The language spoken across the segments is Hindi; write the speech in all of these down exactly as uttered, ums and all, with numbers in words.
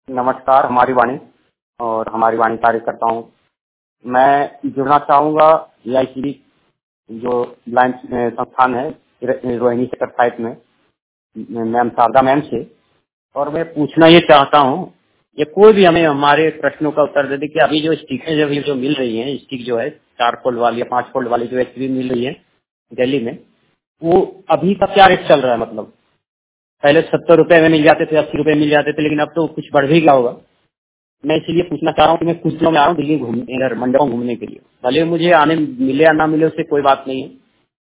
नमस्कार, हमारी वाणी और हमारी वाणी कार्यकर्ता हूँ। मैं जुड़ना चाहूँगा ए आई सी बी जो ब्लाइंड संस्थान है रोहिणी सेक्टर फाइव में मैम शारदा मैम से, और मैं पूछना ये चाहता हूँ कि कोई भी हमें हमारे प्रश्नों का उत्तर दे दे कि अभी जो स्टिकें जो जो मिल रही हैं, स्टिक जो है चार फोल्ड वाली या पांच फोल्ड वाली जो एक्चुअली मिल रही है दिल्ली में, वो अभी का क्या रेट चल रहा है। मतलब पहले सत्तर रुपए में मिल जाते थे, अस्सी रुपए मिल जाते थे, लेकिन अब तो कुछ बढ़ भी गया होगा। मैं इसीलिए पूछना चाह रहा हूँ कि मैं कुछ दिनों में आ रहा हूँ दिल्ली घूमने, इधर मंडपम घूमने के लिए। भले मुझे आने मिले या ना मिले उससे कोई बात नहीं है,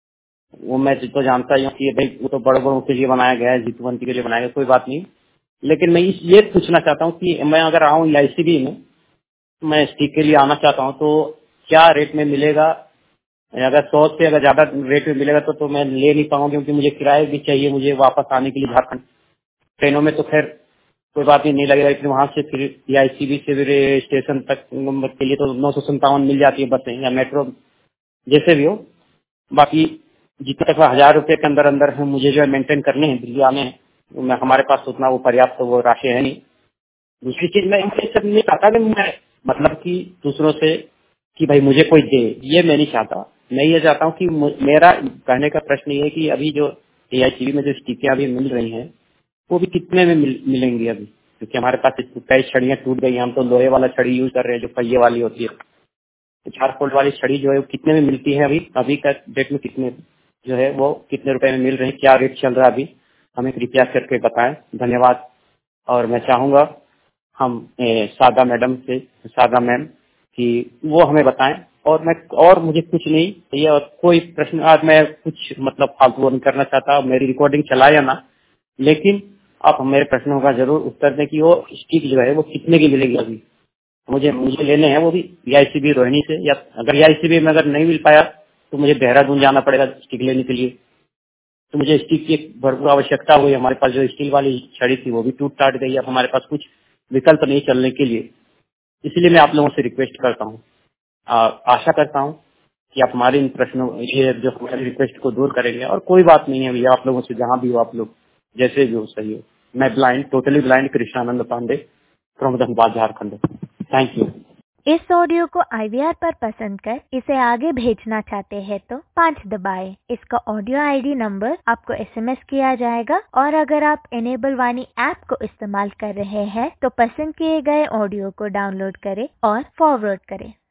वो मैं तो जानता ही हूँ कि भाई वो तो बड़े बड़ों के लिए बनाया गया है, जीतवंती के लिए बनाया गया, कोई बात नहीं। लेकिन मैं इस ये पूछना चाहता हूँ कि मैं अगर आऊँ ए आई सी बी में, मैं स्टिक के लिए आना चाहता हूँ, तो क्या रेट में मिलेगा। अगर सौ से अगर ज्यादा रेट में मिलेगा तो, तो मैं ले नहीं पाऊंगा, क्योंकि मुझे किराया भी चाहिए मुझे वापस आने के लिए झारखंड। ट्रेनों में तो खैर कोई बात नहीं, नहीं लगेगा, लेकिन वहां से फिर ए आई सी बी से फिर स्टेशन तक के लिए तो नौ सौ संतावन मिल जाती है बसें या मेट्रो, जैसे भी हो। बाकी जितने तक हजार रुपए के अंदर अंदर है मुझे जो है मेंटेन करने हैं, दिल्ली आने हैं, मैं हमारे पास उतना वो पर्याप्त वो राशि है नहीं। दूसरी चीज मैं इनसे सब नहीं चाहता कि मैं मतलब कि दूसरों से कि भाई मुझे कोई दे, ये मैं नहीं चाहता। मैं ये चाहता हूँ कि मेरा कहने का प्रश्न ये है कि अभी जो ए आई सी बी में जो स्टिकें अभी मिल रही हैं वो भी कितने में मिल, मिलेंगी अभी, क्योंकि हमारे पास कई छड़ियाँ टूट गई हैं। हम तो लोहे वाला छड़ी यूज कर रहे हैं जो पहिए वाली होती है। तो चार फोल्ड वाली छड़ी जो है वो कितने में मिलती है अभी अभी का डेट में, कितने जो है वो कितने रुपए में मिल रही है, क्या रेट चल रहा है अभी, हमें कृपया करके बताएं। धन्यवाद। और मैं चाहूंगा हम ए, सादा मैडम से, सादा मैम कि वो हमें बताएं। और मैं और मुझे कुछ नहीं चाहिए, और कोई प्रश्न आज मैं कुछ मतलब फालतू नहीं करना चाहता, मेरी रिकॉर्डिंग चला या ना, लेकिन आप मेरे प्रश्नों का जरूर उत्तर दें कि वो स्टिक जो है वो कितने की मिलेगी अभी। मुझे मुझे लेने हैं वो भी ए आई सी बी रोहिणी से, या अगर ए आई सी बी में अगर नहीं मिल पाया तो मुझे देहरादून जाना पड़ेगा स्टिक लेने के लिए। तो मुझे स्टिक की भरपूर आवश्यकता हुई। हमारे पास जो स्टील वाली छड़ी थी वो भी टूट टाट गई। अब हमारे पास कुछ विकल्प नहीं चलने के लिए, इसलिए मैं आप लोगों से रिक्वेस्ट करता हूँ, आशा करता हूँ कि आप हमारे इन प्रश्नों ये जो हमारी रिक्वेस्ट को दूर करेंगे। और कोई बात नहीं है भैया, आप लोगों से जहाँ भी हो, आप लोग जैसे भी हो सही हो। मैं blind, totally blind Krishnanand Pandey from Dhanbad Jharkhand. Thank you. इस ऑडियो को आई वी आर पर पसंद कर इसे आगे भेजना चाहते हैं तो पाँच दबाएं। इसका ऑडियो आई डी नंबर आपको एस एम एस किया जाएगा। और अगर आप इनेबल वाणी ऐप को इस्तेमाल कर रहे हैं तो पसंद किए गए ऑडियो को डाउनलोड करें और फॉरवर्ड करें।